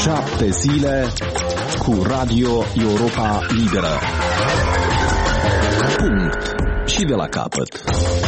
7 zile cu Radio Europa Liberă. Punct. Și de la capăt.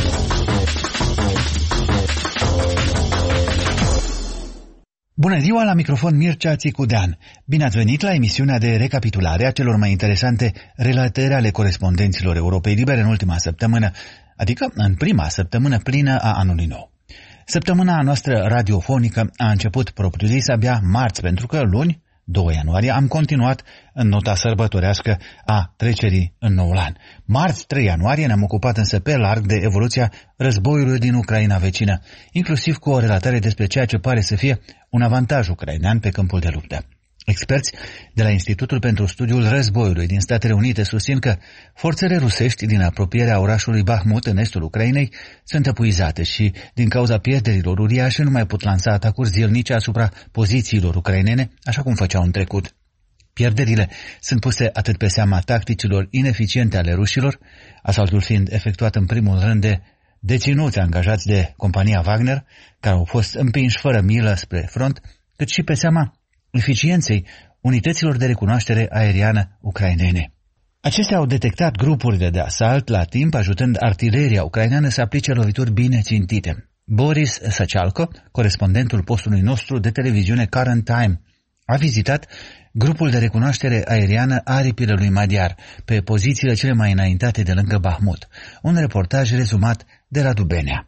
Bună ziua, la microfon Mircea Țicudean. Bine ați venit la emisiunea de recapitulare a celor mai interesante relatări ale corespondenților Europei Libere în ultima săptămână, adică în prima săptămână plină a anului nou. Săptămâna noastră radiofonică a început propriu-zis abia marți, pentru că luni, 2 ianuarie, am continuat în nota sărbătorească a trecerii în noul an. Marți, 3 ianuarie, ne-am ocupat însă pe larg de evoluția războiului din Ucraina vecină, inclusiv cu o relatare despre ceea ce pare să fie un avantaj ucrainean pe câmpul de luptă. Experți de la Institutul pentru Studiul Războiului din Statele Unite susțin că forțele rusești din apropierea orașului Bahmut în estul Ucrainei sunt epuizate și, din cauza pierderilor uriașe, nu mai pot lansa atacuri zilnice asupra pozițiilor ucrainene, așa cum făceau în trecut. Pierderile sunt puse atât pe seama tacticilor ineficiente ale rușilor, asaltul fiind efectuat în primul rând de deținuți angajați de compania Wagner, care au fost împinși fără milă spre front, cât și pe seama eficienței unităților de recunoaștere aeriană ucrainene. Acestea au detectat grupurile de asalt la timp, ajutând artileria ucraineană să aplice lovituri bine țintite. Boris Săcealco, corespondentul postului nostru de televiziune Current Time, a vizitat grupul de recunoaștere aeriană aripile lui Madiar, pe pozițiile cele mai înaintate de lângă Bahmut. Un reportaj rezumat de Radu Benea.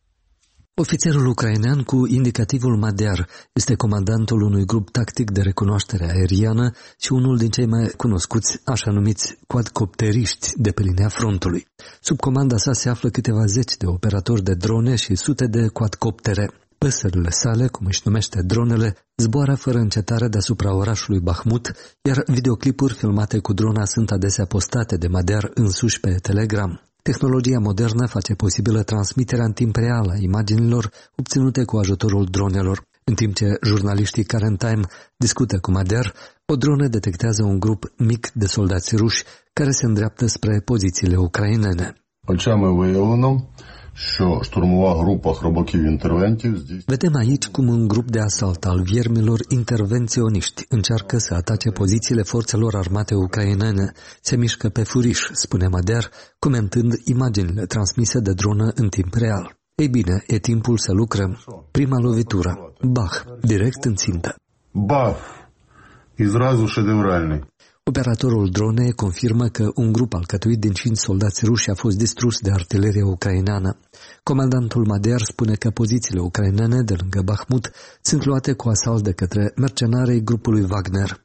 Ofițerul ucrainean cu indicativul Madiar este comandantul unui grup tactic de recunoaștere aeriană și unul din cei mai cunoscuți, așa numiți quadcopteriști de pe linia frontului. Sub comanda sa se află câteva zeci de operatori de drone și sute de quadcoptere. Păsările sale, cum își numește dronele, zboară fără încetare deasupra orașului Bahmut, iar videoclipuri filmate cu drona sunt adesea postate de Madiar însuși pe Telegram. Tehnologia modernă face posibilă transmiterea în timp real a imaginilor obținute cu ajutorul dronelor. În timp ce jurnaliștii Current Time discută cu Madiar, o dronă detectează un grup mic de soldați ruși care se îndreaptă spre pozițiile ucrainene. Vedem aici cum un grup de asalt al viermilor intervenționiști încearcă să atace pozițiile forțelor armate ucrainene. Se mișcă pe furiș, spune Madiar, comentând imaginile transmise de dronă în timp real. Ei bine, e timpul să lucrăm. Prima lovitură. Bach, direct în țintă. Bach, izrazul ședevralnic. Operatorul dronei confirmă că un grup alcătuit din 5 soldați ruși a fost distrus de artileria ucraineană. Comandantul Madiar spune că pozițiile ucrainene de lângă Bahmut sunt luate cu asalt de către mercenarii grupului Wagner.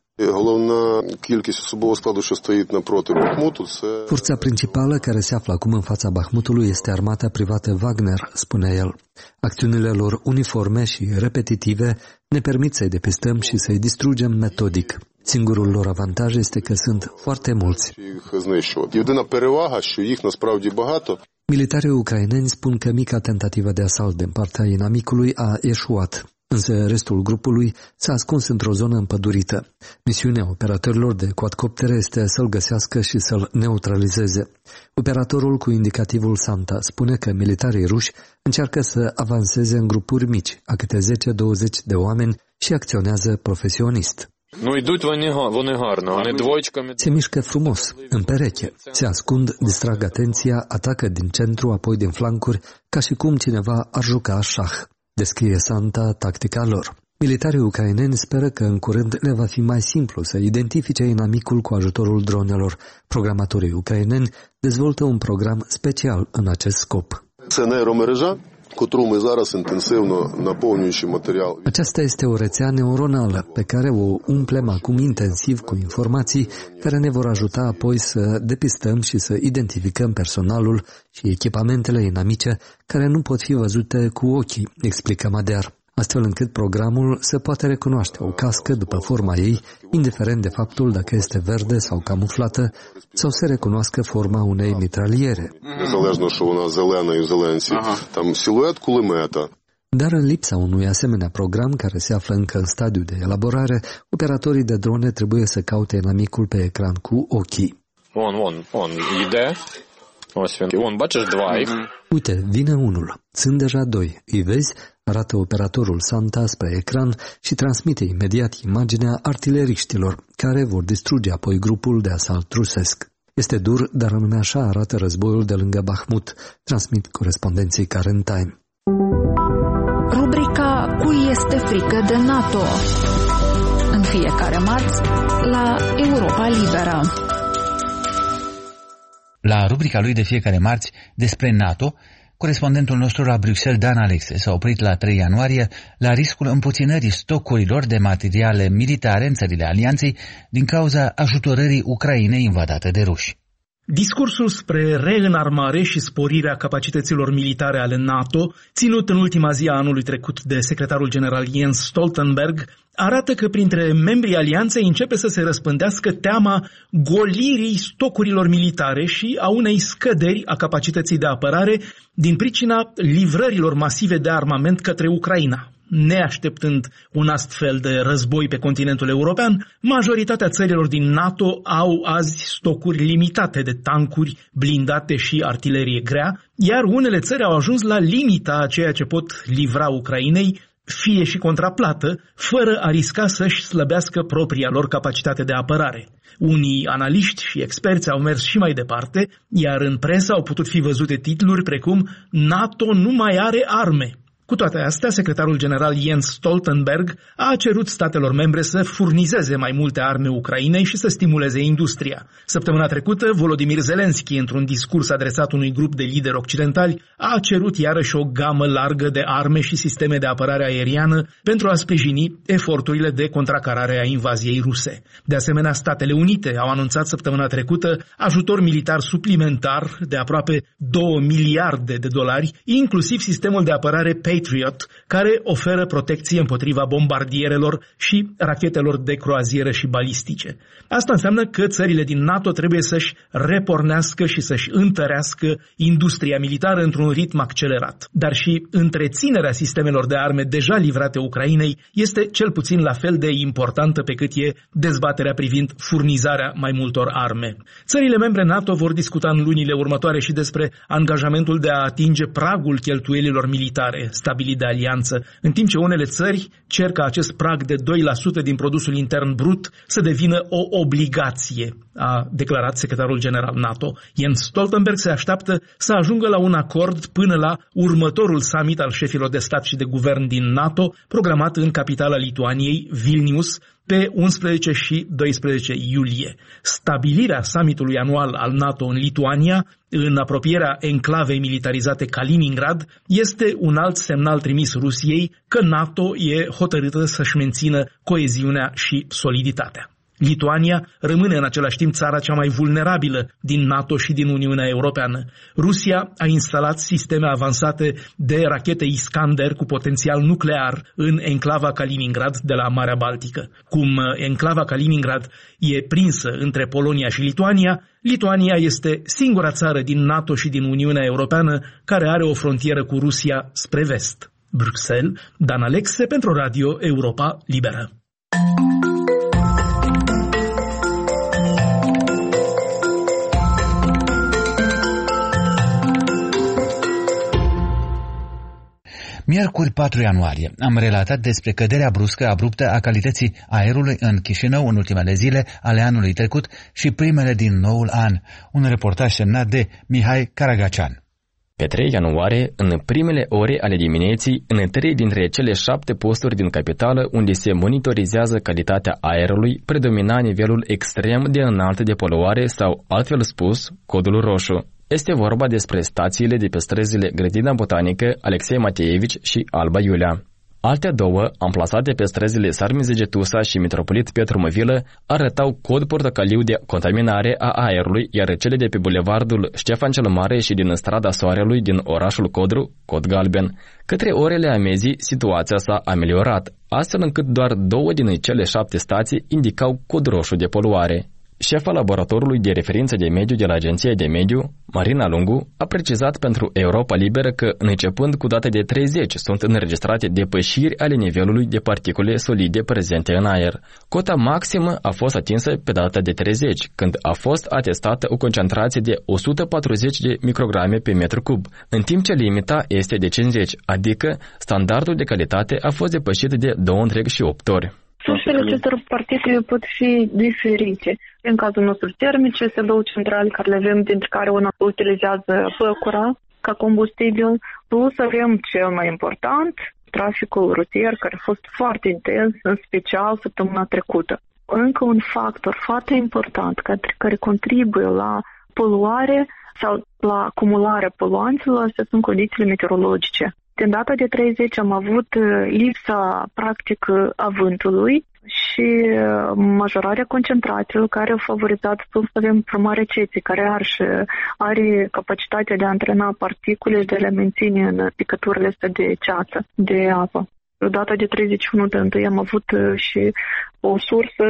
Forța principală care se află acum în fața Bahmutului este armata privată Wagner, spune el. Acțiunile lor uniforme și repetitive ne permit să-i depistăm și să-i distrugem metodic. Singurul lor avantaj este că sunt foarte mulți. Militarii ucraineni spun că mica tentativă de asalt din partea inamicului a eșuat, însă restul grupului s-a ascuns într-o zonă împădurită. Misiunea operatorilor de quadcoptere este să-l găsească și să-l neutralizeze. Operatorul cu indicativul Santa spune că militarii ruși încearcă să avanseze în grupuri mici, a câte 10-20 de oameni, și acționează profesionist. Se mișcă frumos, în pereche, se ascund, distrag atenția, atacă din centru, apoi din flancuri, ca și cum cineva ar juca șah. Descrie Santa tactica lor. Militarii ucraineni speră că în curând le va fi mai simplu să identifice inamicul cu ajutorul dronelor. Programatorii ucraineni dezvoltă un program special în acest scop. Aceasta este o rețea neuronală pe care o umplem acum intensiv cu informații care ne vor ajuta apoi să depistăm și să identificăm personalul și echipamentele inamice care nu pot fi văzute cu ochii, explică Madiar, astfel încât programul să poate recunoaște o cască după forma ei, indiferent de faptul dacă este verde sau camuflată, sau să recunoască forma unei mitraliere. Dar în lipsa unui asemenea program care se află încă în stadiu de elaborare, operatorii de drone trebuie să caute inamicul pe ecran cu ochii. Uite, vine unul. Sunt deja 2. Îi vezi? arată operatorul Santa spre ecran și transmite imediat imaginea artileriștilor, care vor distruge apoi grupul de asalt rusesc. Este dur, dar anume așa arată războiul de lângă Bahmut, transmit corespondenții Karen Time. Rubrica Cui este frică de NATO? În fiecare marți la Europa Liberă. La rubrica lui de fiecare marți despre NATO, corespondentul nostru la Bruxelles, Dan Alexe, s-a oprit la 3 ianuarie la riscul împuținării stocurilor de materiale militare în țările alianței din cauza ajutorării Ucrainei invadate de ruși. Discursul spre reînarmare și sporirea capacităților militare ale NATO, ținut în ultima zi a anului trecut de secretarul general Jens Stoltenberg, arată că printre membrii alianței începe să se răspândească teama golirii stocurilor militare și a unei scăderi a capacității de apărare din pricina livrărilor masive de armament către Ucraina. Neașteptând un astfel de război pe continentul european, majoritatea țărilor din NATO au azi stocuri limitate de tancuri, blindate și artilerie grea, iar unele țări au ajuns la limita a ceea ce pot livra Ucrainei, fie și contraplată, fără a risca să-și slăbească propria lor capacitate de apărare. Unii analiști și experți au mers și mai departe, iar în presă au putut fi văzute titluri precum NATO nu mai are arme. Cu toate astea, secretarul general Jens Stoltenberg a cerut statelor membre să furnizeze mai multe arme Ucrainei și să stimuleze industria. Săptămâna trecută, Volodymyr Zelensky, într-un discurs adresat unui grup de lideri occidentali, a cerut iarăși o gamă largă de arme și sisteme de apărare aeriană pentru a sprijini eforturile de contracarare a invaziei ruse. De asemenea, Statele Unite au anunțat săptămâna trecută ajutor militar suplimentar de aproape 2 miliarde de dolari, inclusiv sistemul de apărare Patriot, care oferă protecție împotriva bombardierelor și rachetelor de croazieră și balistice. Asta înseamnă că țările din NATO trebuie să-și repornească și să-și întărească industria militară într-un ritm accelerat. Dar și întreținerea sistemelor de arme deja livrate Ucrainei este cel puțin la fel de importantă pe cât e dezbaterea privind furnizarea mai multor arme. Țările membre NATO vor discuta în lunile următoare și despre angajamentul de a atinge pragul cheltuielilor militare stabilit de alianță, în timp ce unele țări cer ca acest prag de 2% din produsul intern brut să devină o obligație, a declarat secretarul general NATO. Jens Stoltenberg se așteaptă să ajungă la un acord până la următorul summit al șefilor de stat și de guvern din NATO, programat în capitala Lituaniei, Vilnius, pe 11 și 12 iulie. Stabilirea summitului anual al NATO în Lituania, în apropierea enclavei militarizate Kaliningrad, este un alt semnal trimis Rusiei că NATO e hotărâtă să-și mențină coeziunea și soliditatea. Lituania rămâne în același timp țara cea mai vulnerabilă din NATO și din Uniunea Europeană. Rusia a instalat sisteme avansate de rachete Iskander cu potențial nuclear în enclava Kaliningrad de la Marea Baltică. Cum enclava Kaliningrad e prinsă între Polonia și Lituania, Lituania este singura țară din NATO și din Uniunea Europeană care are o frontieră cu Rusia spre vest. Bruxelles, Dan Alexe pentru Radio Europa Liberă. Miercuri 4 ianuarie am relatat despre căderea bruscă abruptă a calității aerului în Chișinău în ultimele zile ale anului trecut și primele din noul an. Un reportaj semnat de Mihai Karagacean. Pe 3 ianuarie, în primele ore ale dimineții, în 3 dintre cele 7 posturi din capitală unde se monitorizează calitatea aerului, predomina nivelul extrem de înalt de poluare sau, altfel spus, codul roșu. Este vorba despre stațiile de pe străzile Grădina Botanică, Alexei Mateevici și Alba Iulia. Alte două, amplasate pe străzile Sarmizegetusa și Mitropolit Petru Măvilă, arătau cod portocaliu de contaminare a aerului, iar cele de pe bulevardul Ștefan cel Mare și din strada Soarelui din orașul Codru, cod galben. Către orele amezii, situația s-a ameliorat, astfel încât doar 2 din cele 7 stații indicau cod roșu de poluare. șefa laboratorului de referință de mediu de la Agenția de Mediu, Marina Lungu, a precizat pentru Europa Liberă că, începând cu data de 30, sunt înregistrate depășiri ale nivelului de particule solide prezente în aer. Cota maximă a fost atinsă pe data de 30, când a fost atestată o concentrație de 140 de micrograme pe metru cub, în timp ce limita este de 50, adică standardul de calitate a fost depășit de 2,8 ori. Sursele acestor particule pot fi diferite. În cazul nostru termice, sunt două centrale care le avem, dintre care una utilizează păcura ca combustibil, plus avem cel mai important, traficul rutier, care a fost foarte intens, în special săptămâna trecută. Încă un factor foarte important care contribuie la poluare sau la acumularea poluanților, astea sunt condițiile meteorologice. Din data de 30 am avut lipsa practică a vântului și majorarea concentrațiilor care au favorizat să avem formarea ceții, care are capacitatea de a antrena particule și de a le menține în picăturile astea de ceață, de apă. Data de 31 de 1 am avut și o sursă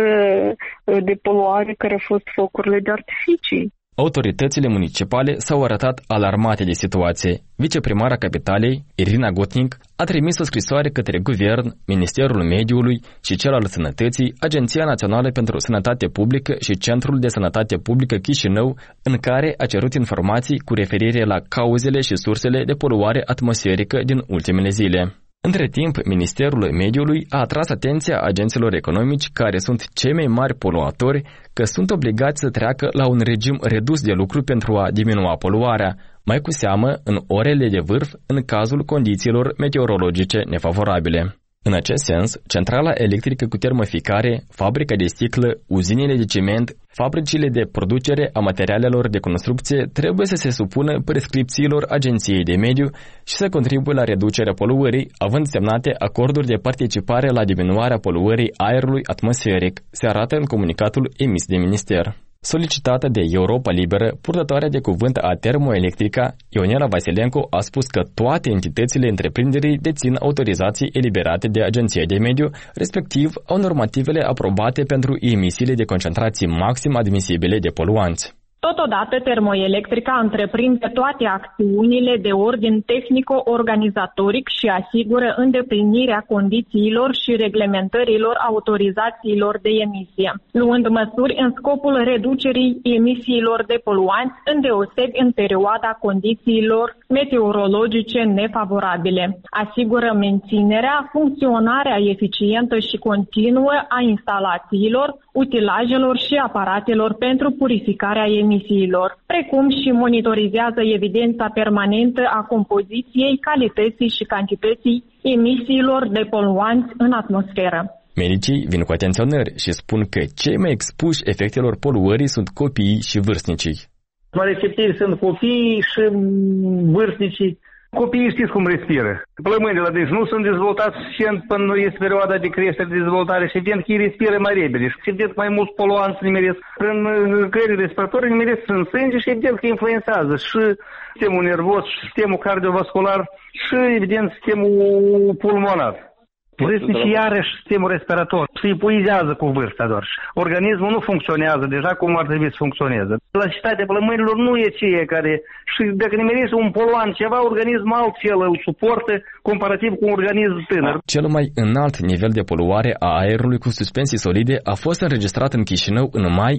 de poluare care a fost focurile de artificii. Autoritățile municipale s-au arătat alarmate de situație. Viceprimara Capitalei, Irina Gutnic, a trimis o scrisoare către Guvern, Ministerul Mediului și cel al Sănătății, Agenția Națională pentru Sănătate Publică și Centrul de Sănătate Publică Chișinău, în care a cerut informații cu referire la cauzele și sursele de poluare atmosferică din ultimele zile. Între timp, Ministerul Mediului a atras atenția agenților economici, care sunt cei mai mari poluatori, că sunt obligați să treacă la un regim redus de lucru pentru a diminua poluarea, mai cu seamă în orele de vârf în cazul condițiilor meteorologice nefavorabile. În acest sens, centrala electrică cu termoficare, fabrica de sticlă, uzinele de ciment, fabricile de producere a materialelor de construcție trebuie să se supună prescripțiilor Agenției de Mediu și să contribuie la reducerea poluării, având semnate acorduri de participare la diminuarea poluării aerului atmosferic, se arată în comunicatul emis de minister. Solicitată de Europa Liberă, purtătoarea de cuvânt a Termoelectrica, Ionela Vasilenko, a spus că toate entitățile întreprinderii dețin autorizații eliberate de Agenția de Mediu, respectiv au normativele aprobate pentru emisiile de concentrații maxim admisibile de poluanți. Totodată, Termoelectrica întreprinde toate acțiunile de ordin tehnico-organizatoric și asigură îndeplinirea condițiilor și reglementărilor autorizațiilor de emisie, luând măsuri în scopul reducerii emisiilor de poluanți, îndeosebi în perioada condițiilor meteorologice nefavorabile. Asigură menținerea, funcționarea eficientă și continuă a instalațiilor, utilajelor și aparatelor pentru purificarea emisiilor, precum și monitorizează evidența permanentă a compoziției, calității și cantității emisiilor de poluanți în atmosferă. Medicii vin cu atenționări și spun că cei mai expuși efectelor poluării sunt copiii și vârstnicii. Mai receptivi sunt copiii și vârstnicii. Copiii știți cum respiră. Plămânile deci nu sunt dezvoltați suficient până este perioada de creștere, de dezvoltare și evident că ei respiră mai repede și evident mai mulți poluanți nimeresc prin căile respiratorii, nimeresc în sânge și evident că influențează și sistemul nervos, și sistemul cardiovascular și evident sistemul pulmonar. Vârstnicii iarăși sistemul respirator se epuizează cu vârsta doar. Organismul nu funcționează deja cum ar trebui să funcționeze. Elasticitatea plămânilor nu e ceea care... Și dacă nimerește un poluant ceva, organismul altfel îl suportă comparativ cu un organism tânăr. Cel mai înalt nivel de poluare a aerului cu suspensii solide a fost înregistrat în Chișinău în mai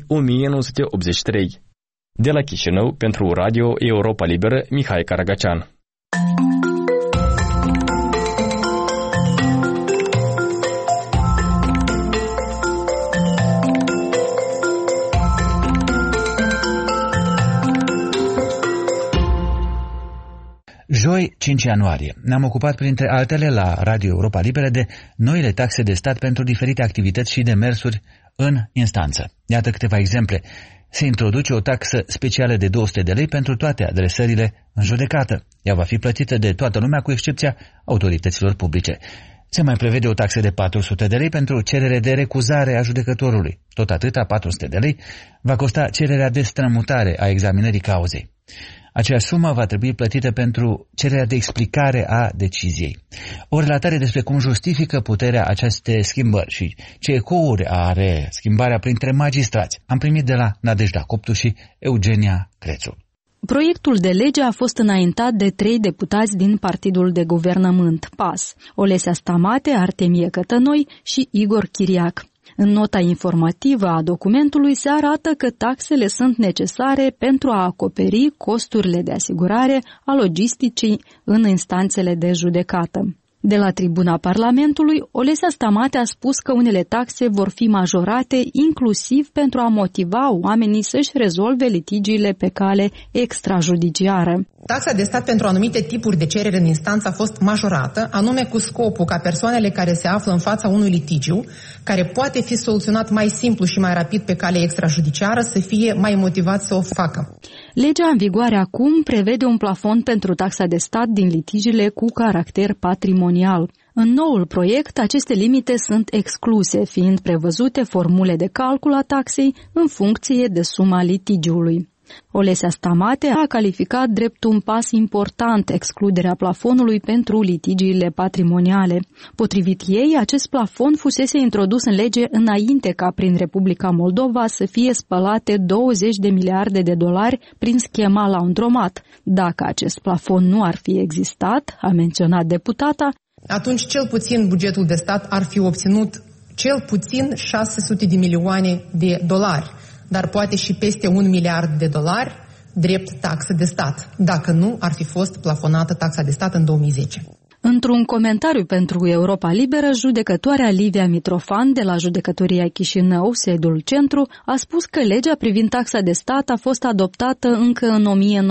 1983. De la Chișinău, pentru Radio Europa Liberă, Mihai Caragacean. Joi, 5 ianuarie, ne-am ocupat printre altele la Radio Europa Liberă de noile taxe de stat pentru diferite activități și demersuri în instanță. Iată câteva exemple. Se introduce o taxă specială de 200 de lei pentru toate adresările în judecată. Ea va fi plătită de toată lumea cu excepția autorităților publice. Se mai prevede o taxă de 400 de lei pentru cerere de recuzare a judecătorului. Tot atâta, 400 de lei, va costa cererea de strămutare a examinării cauzei. Aceeași sumă va trebui plătită pentru cererea de explicare a deciziei. O relatare despre cum justifică puterea aceste schimbări și ce ecouri are schimbarea printre magistrați am primit de la Nadejda Coptu și Eugenia Crețu. Proiectul de lege a fost înaintat de 3 deputați din Partidul de Guvernământ, PAS, Olesea Stamate, Artemie Cătănoi și Igor Chiriac. În nota informativă a documentului se arată că taxele sunt necesare pentru a acoperi costurile de asigurare a logisticii în instanțele de judecată. De la tribuna Parlamentului, Olesea Stamate a spus că unele taxe vor fi majorate inclusiv pentru a motiva oamenii să-și rezolve litigiile pe cale extrajudiciară. Taxa de stat pentru anumite tipuri de cerere în instanță a fost majorată, anume cu scopul ca persoanele care se află în fața unui litigiu, care poate fi soluționat mai simplu și mai rapid pe cale extrajudiciară, să fie mai motivați să o facă. Legea în vigoare acum prevede un plafon pentru taxa de stat din litigiile cu caracter patrimonial. În noul proiect, aceste limite sunt excluse, fiind prevăzute formule de calcul a taxei în funcție de suma litigiului. Olesea Stamate a calificat drept un pas important excluderea plafonului pentru litigiile patrimoniale. Potrivit ei, acest plafon fusese introdus în lege înainte ca prin Republica Moldova să fie spălate 20 de miliarde de dolari prin schema Laundromat. Dacă acest plafon nu ar fi existat, a menționat deputata, atunci cel puțin bugetul de stat ar fi obținut cel puțin 600 de milioane de dolari. Dar poate și peste 1 miliard de dolari drept taxă de stat, dacă nu ar fi fost plafonată taxa de stat în 2010. Într-un comentariu pentru Europa Liberă, judecătoarea Livia Mitrofan de la Judecătoria Chișinău, sediul centru, a spus că legea privind taxa de stat a fost adoptată încă în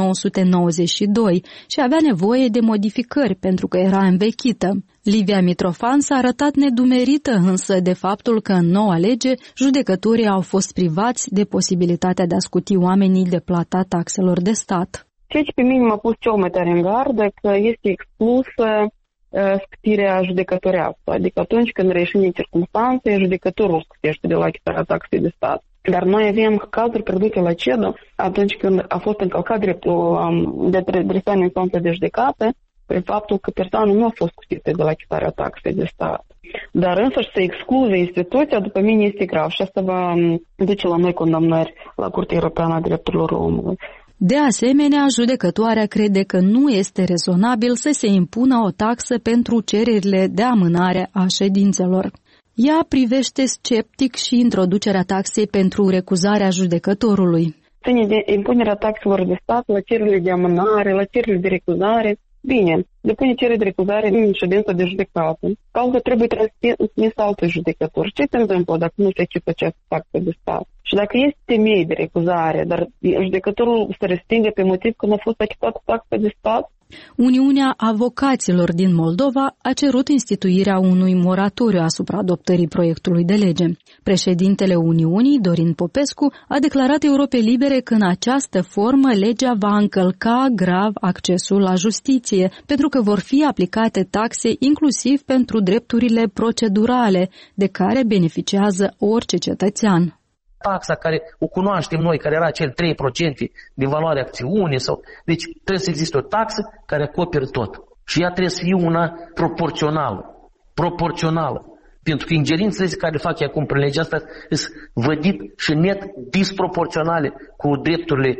1992 și avea nevoie de modificări pentru că era învechită. Livia Mitrofan s-a arătat nedumerită însă de faptul că în noua lege judecătorii au fost privați de posibilitatea de a scuti oamenii de plata taxelor de stat. Ceea ce pe mine m-a pus cel mai tare în gardă că este exclusă scutirea judecătorească, adică atunci când reieșim din circunstanțe, judecătorul scutește de la achitarea taxei de stat. Dar noi avem cazuri pierdute la CEDO atunci când a fost încălcat dreptul de adresare în instanță de judecată prin faptul că persoana nu a fost scutită de la achitarea taxei de stat. Dar însăși să excluze instituția, după mine, este grav și asta va duce la noi condamnări la Curtea Europeană a Drepturilor Omului. De asemenea, judecătoarea crede că nu este rezonabil să se impună o taxă pentru cererile de amânare a ședințelor. Ea privește sceptic și introducerea taxei pentru recuzarea judecătorului. Ține de impunerea taxelor de stat la cererile de amânare, la cererile de recuzare. Bine, depune cerere de recuzare în ședință de judecată. Cauza trebuie transmisă altul judecător. Ce se întâmplă dacă nu se acceptă această taxă de stat? Și dacă este temei de recuzare, dar judecătorul se respinge pe motiv că nu a fost achitată taxa de stat? Uniunea Avocaților din Moldova a cerut instituirea unui moratoriu asupra adoptării proiectului de lege. Președintele Uniunii, Dorin Popescu, a declarat Europei Libere că în această formă legea va încălca grav accesul la justiție, pentru că vor fi aplicate taxe inclusiv pentru drepturile procedurale de care beneficiază orice cetățean. Taxa care o cunoaștem noi, care era cel 3% din valoarea acțiunii. Deci trebuie să existe o taxă care acoperă tot. Și ea trebuie să fie una proporțională. Pentru că ingerințele care le fac acum prin legea asta sunt vădit și net disproporționale cu drepturile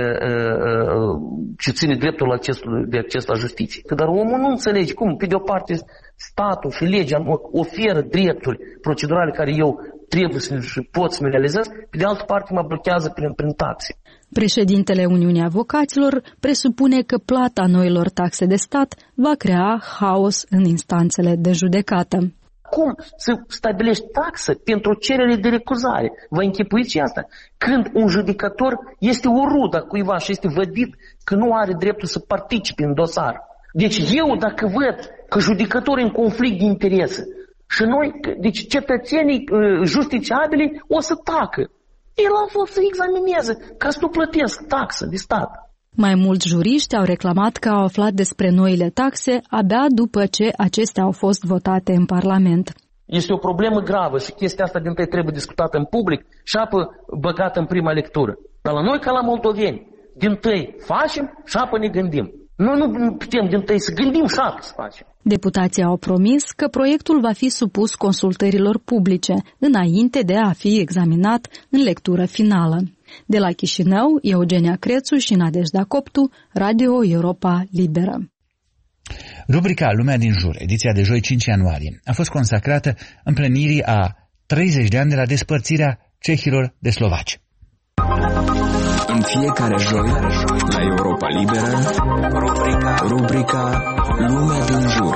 ce ține dreptul de acces la justiție. Dar omul nu înțelege cum, pe de o parte, statul și legea oferă drepturi procedurale care eu trebuie și pot să mi realizez, pe de altă parte mă blochează prin taxe. Președintele Uniunii Avocaților presupune că plata noilor taxe de stat va crea haos în instanțele de judecată. Cum să stabilești taxă pentru cerere de recuzare? Vă închipuiți asta? Când un judecător este o rudă cuiva și este vădit că nu are dreptul să participe în dosar. Deci eu dacă văd că judecătorul în conflict de interese și noi, deci cetățenii justiciabili o să tacă. El a fost să examineze ca să nu plătesc taxă de stat. Mai mulți juriști au reclamat că au aflat despre noile taxe abia după ce acestea au fost votate în Parlament. Este o problemă gravă și chestia asta dintâi trebuie discutată în public și apă băgată în prima lectură. Dar la noi, ca la moldoveni, din tăi facem și apă ne gândim. Noi nu putem din tăi să gândim și apă să facem. Deputații au promis că proiectul va fi supus consultărilor publice, înainte de a fi examinat în lectură finală. De la Chișinău, Eugenia Crețu și Nadejda Coptu, Radio Europa Liberă. Rubrica Lumea din jur, ediția de joi 5 ianuarie, a fost consacrată împlinirii a 30 de ani de la despărțirea cehilor de slovaci. În fiecare joi, la Europa Liberă, rubrica Lumea din jur.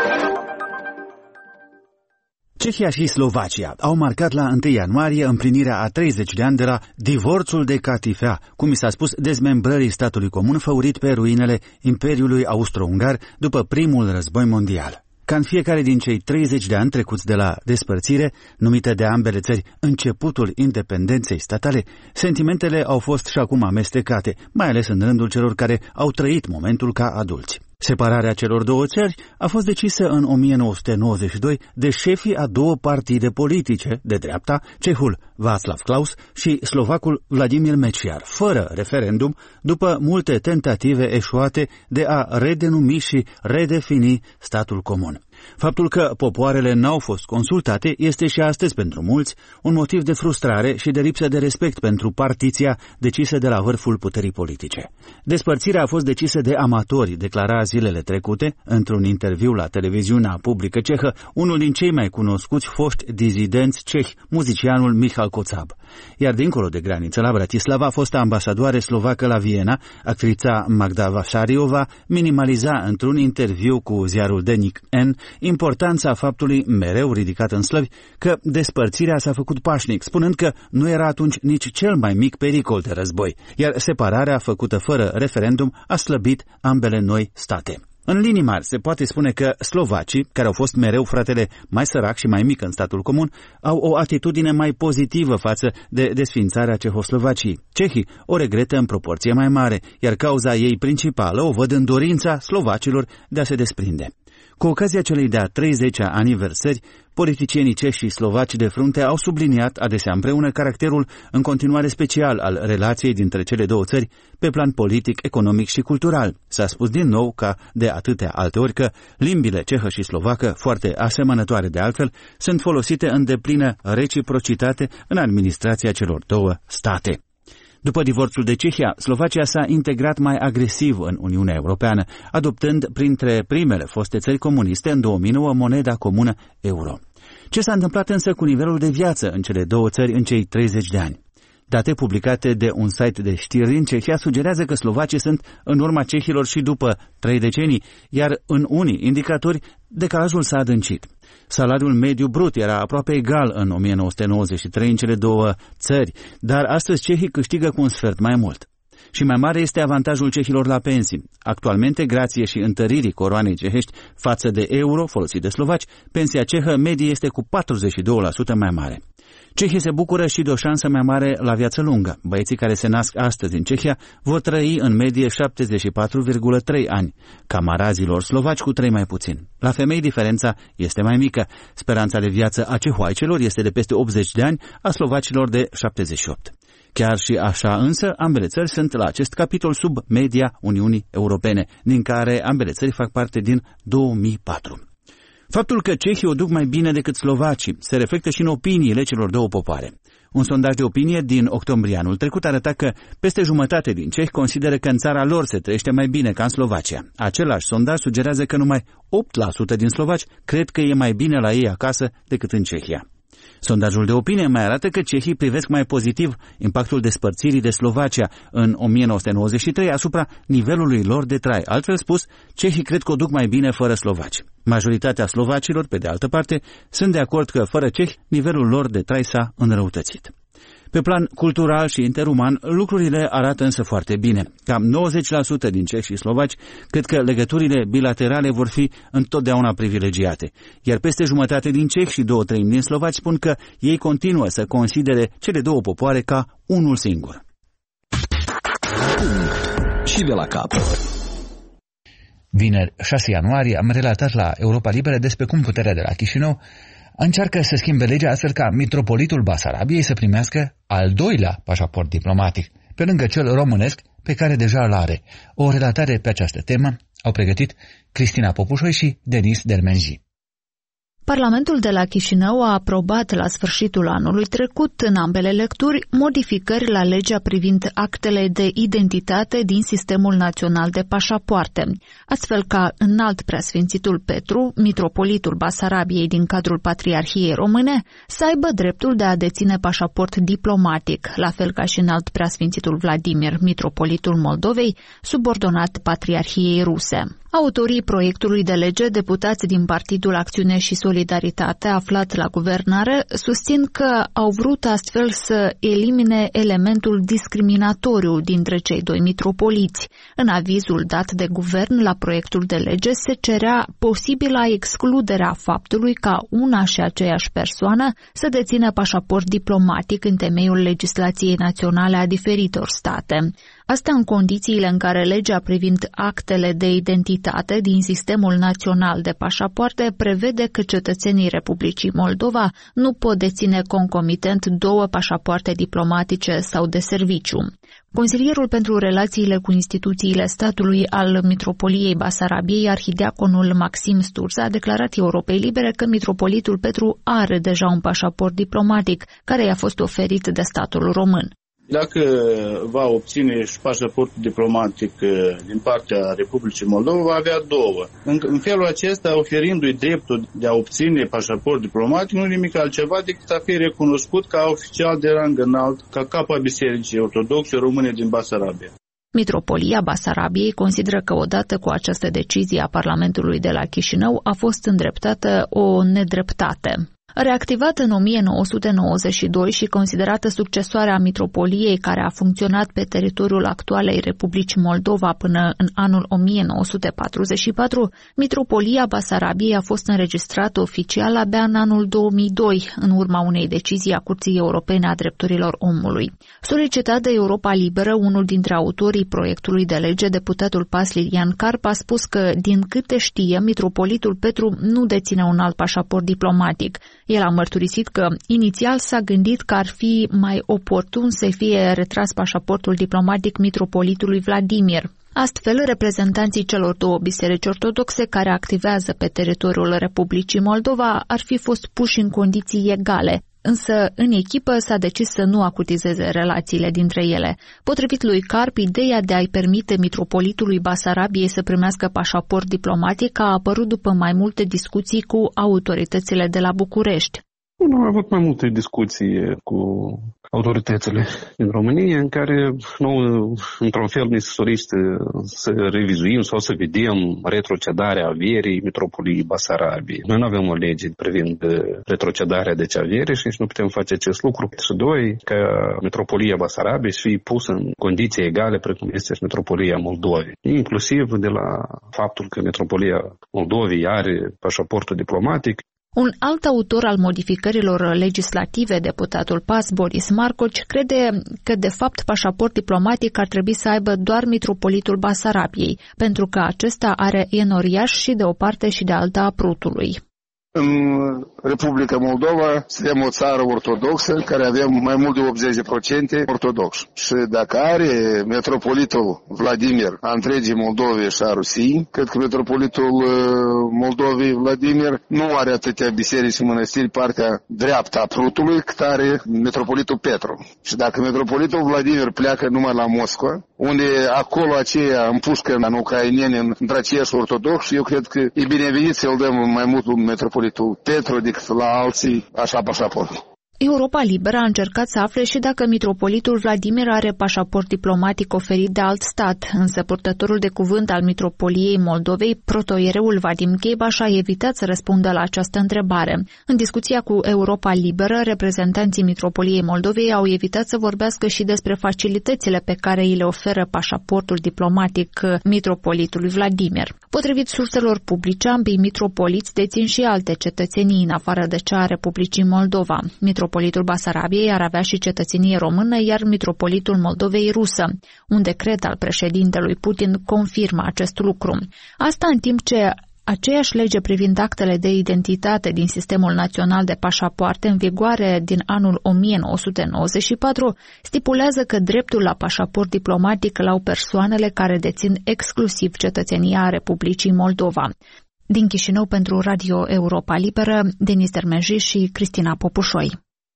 Cehia și Slovacia au marcat la 1 ianuarie împlinirea a 30 de ani de la divorțul de catifea, cum i s-a spus dezmembrării statului comun făurit pe ruinele Imperiului Austro-Ungar după primul război mondial. Ca în fiecare din cei 30 de ani trecuți de la despărțire, numită de ambele țări începutul independenței statale, sentimentele au fost și acum amestecate, mai ales în rândul celor care au trăit momentul ca adulți. Separarea celor două țări a fost decisă în 1992 de șefii a două partide politice de dreapta, cehul Václav Klaus și slovacul Vladimir Mečiar, fără referendum, după multe tentative eșuate de a redenumi și redefini statul comun. Faptul că popoarele n-au fost consultate este și astăzi pentru mulți un motiv de frustrare și de lipsă de respect pentru partiția decisă de la vârful puterii politice. Despărțirea a fost decisă de amatori, declara zilele trecute, într-un interviu la televiziunea publică cehă, unul din cei mai cunoscuți foști dizidenți cehi, muzicianul Michal Kocab. Iar dincolo de graniță, la Bratislava, fosta ambasadoare slovacă la Viena, actrița Magda Vašáriová, minimaliza într-un interviu cu ziarul Deník N importanța faptului, mereu ridicat în slăvi, că despărțirea s-a făcut pașnic, spunând că nu era atunci nici cel mai mic pericol de război, iar separarea făcută fără referendum a slăbit ambele noi state. În linii mari, se poate spune că slovacii, care au fost mereu fratele mai sărac și mai mic în statul comun, au o atitudine mai pozitivă față de desființarea Cehoslovaciei. Cehii o regretă în proporție mai mare, iar cauza ei principală o văd în dorința slovacilor de a se desprinde. Cu ocazia celei de-a 30-a aniversări, politicienii cehi și slovaci de frunte au subliniat adesea împreună caracterul în continuare special al relației dintre cele două țări pe plan politic, economic și cultural. S-a spus din nou, ca de atâtea alte ori, că limbile cehă și slovacă, foarte asemănătoare de altfel, sunt folosite în deplină reciprocitate în administrația celor două state. După divorțul de Cehia, Slovacia s-a integrat mai agresiv în Uniunea Europeană, adoptând printre primele foste țări comuniste în 2009 moneda comună euro. Ce s-a întâmplat însă cu nivelul de viață în cele două țări în cei 30 de ani? Date publicate de un site de știri din Cehia sugerează că slovacii sunt în urma cehilor și după 3 decenii, iar în unii indicatori decalajul s-a adâncit. Salariul mediu brut era aproape egal în 1993 în cele două țări, dar astăzi cehii câștigă cu un sfert mai mult. Și mai mare este avantajul cehilor la pensii. Actualmente, grație și întăririi coroanei cehești față de euro folosit de slovaci, pensia cehă medie este cu 42% mai mare. Cehii se bucură și de o șansă mai mare la viață lungă. Băieții care se nasc astăzi în Cehia vor trăi în medie 74,3 ani, camarazilor slovaci cu 3 mai puțin. La femei diferența este mai mică. Speranța de viață a cehoaicelor este de peste 80 de ani, a slovacilor de 78. Chiar și așa însă, ambele țări sunt la acest capitol sub media Uniunii Europene, din care ambele țări fac parte din 2004. Faptul că cehii o duc mai bine decât slovacii se reflectă și în opiniile celor două popoare. Un sondaj de opinie din octombrie anul trecut arăta că peste jumătate din cehi consideră că în țara lor se trăiește mai bine ca în Slovacia. Același sondaj sugerează că numai 8% din slovaci cred că e mai bine la ei acasă decât în Cehia. Sondajul de opinie mai arată că cehii privesc mai pozitiv impactul despărțirii de Slovacia în 1993 asupra nivelului lor de trai. Altfel spus, cehii cred că o duc mai bine fără slovaci. Majoritatea slovacilor, pe de altă parte, sunt de acord că fără cehi, nivelul lor de trai s-a înrăutățit. Pe plan cultural și interuman, lucrurile arată însă foarte bine. Cam 90% din cehi și slovaci cred că legăturile bilaterale vor fi întotdeauna privilegiate, iar peste jumătate din cehi și 2/3 din slovaci spun că ei continuă să considere cele două popoare ca unul singur. Și de la capăt. Vineri, 6 ianuarie, am relatat la Europa Liberă despre cum puterea de la Chișinău încearcă să schimbe legea astfel ca mitropolitul Basarabiei să primească al doilea pașaport diplomatic, pe lângă cel românesc pe care deja îl are. O relatare pe această temă au pregătit Cristina Popușoi și Denis Dermenji. Parlamentul de la Chișinău a aprobat la sfârșitul anului trecut, în ambele lecturi, modificări la legea privind actele de identitate din Sistemul Național de Pașapoarte, astfel ca Înalt Preasfințitul Petru, mitropolitul Basarabiei din cadrul Patriarhiei Române, să aibă dreptul de a deține pașaport diplomatic, la fel ca și Înalt Preasfințitul Vladimir, mitropolitul Moldovei, subordonat Patriarhiei Ruse. Autorii proiectului de lege, deputați din Partidul Acțiune și Solidaritate, aflat la guvernare, susțin că au vrut astfel să elimine elementul discriminatoriu dintre cei doi mitropoliți. În avizul dat de guvern la proiectul de lege se cerea posibila excluderea faptului ca una și aceeași persoană să dețină pașaport diplomatic în temeiul legislației naționale a diferitor state. Asta în condițiile în care legea privind actele de identitate din Sistemul Național de Pașapoarte prevede că cetățenii Republicii Moldova nu pot deține concomitent două pașapoarte diplomatice sau de serviciu. Consilierul pentru relațiile cu instituțiile statului al Mitropoliei Basarabiei, arhidiaconul Maxim Sturza, a declarat Europei Libere că mitropolitul Petru are deja un pașaport diplomatic care i-a fost oferit de statul român. Dacă va obține și pașaportul diplomatic din partea Republicii Moldova, va avea două. În felul acesta, oferindu-i dreptul de a obține pașaport diplomatic, nu nimic altceva decât a fi recunoscut ca oficial de rang înalt, ca cap a Bisericii Ortodoxe Române din Basarabia. Mitropolia Basarabiei consideră că odată cu această decizie a Parlamentului de la Chișinău a fost îndreptată o nedreptate. Reactivată în 1992 și considerată succesoarea mitropoliei care a funcționat pe teritoriul actualei Republici Moldova până în anul 1944, mitropolia Basarabiei a fost înregistrată oficial abia în anul 2002, în urma unei decizii a Curții Europene a Drepturilor Omului. Solicitat de Europa Liberă, unul dintre autorii proiectului de lege, deputatul PAS Lilian Carp, a spus că, din câte știe, mitropolitul Petru nu deține un alt pașaport diplomatic. El a mărturisit că inițial s-a gândit că ar fi mai oportun să fie retras pașaportul diplomatic mitropolitului Vladimir. Astfel, reprezentanții celor două biserici ortodoxe care activează pe teritoriul Republicii Moldova ar fi fost puși în condiții egale, însă în echipă s-a decis să nu acutizeze relațiile dintre ele. Potrivit lui Carp, ideea de a-i permite mitropolitului Basarabiei să primească pașaport diplomatic a apărut după mai multe discuții cu autoritățile de la București. Am avut mai multe discuții cu autoritățile din România în care noi, într-un fel, ne solicită să revizuim sau să vedem retrocedarea averii mitropoliei Basarabiei. Noi nu avem o lege privind retrocedarea de avere și nici nu putem face acest lucru. Și doi, ca mitropolia Basarabiei să fie pusă în condiții egale precum este și mitropolia Moldovei. Inclusiv de la faptul că mitropolia Moldovei are pașaportul diplomatic. Un alt autor al modificărilor legislative, deputatul PAS Boris Marcoci, crede că de fapt pașaport diplomatic ar trebui să aibă doar mitropolitul Basarabiei, pentru că acesta are enoriaș și de o parte și de alta a Prutului. În Republica Moldova suntem o țară ortodoxă care avem mai mult de 80% ortodoxi. Și dacă are metropolitul Vladimir a întregii Moldovei și a Rusiei, cred că metropolitul Moldovei Vladimir nu are atâtea biserici și mănăstiri partea dreaptă a Prutului cât are metropolitul Petru. Și dacă metropolitul Vladimir pleacă numai la Moscova, unde acolo aceea împușcă în ucraineni între aceiași ortodoxi, eu cred că e binevenit să-l dăm mai mult un metropolitul Petru decât la alții așa pașaport. Europa Liberă a încercat să afle și dacă mitropolitul Vladimir are pașaport diplomatic oferit de alt stat, însă purtătorul de cuvânt al mitropoliei Moldovei, protoiereul Vadim Cheibaș, a evitat să răspundă la această întrebare. În discuția cu Europa Liberă, reprezentanții mitropoliei Moldovei au evitat să vorbească și despre facilitățile pe care îi le oferă pașaportul diplomatic mitropolitului Vladimir. Potrivit surselor publice, ambii mitropoliți dețin și alte cetățenii în afară de cea a Republicii Moldova. Mitropolitul Basarabiei ar avea și cetățenie română, iar mitropolitul Moldovei rusă. Un decret al președintelui Putin confirmă acest lucru. Asta în timp ce Aceeași lege privind actele de identitate din Sistemul Național de Pașapoarte, în vigoare din anul 1994, stipulează că dreptul la pașaport diplomatic îl au persoanele care dețin exclusiv cetățenia Republicii Moldova. Din Chișinău pentru Radio Europa Liberă, Denis Dermeji și Cristina Popușoi.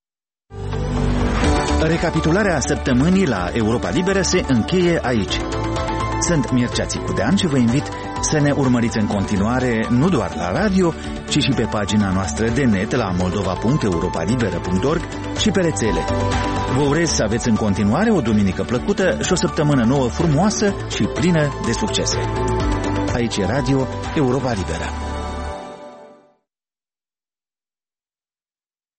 Recapitularea săptămânii la Europa Liberă se încheie aici. Sunt Mircea Țicudean și vă invit să ne urmăriți în continuare nu doar la radio, ci și pe pagina noastră de net la moldova.europalibera.org și pe rețele. Vă urez să aveți în continuare o duminică plăcută și o săptămână nouă frumoasă și plină de succese. Aici e Radio Europa Liberă.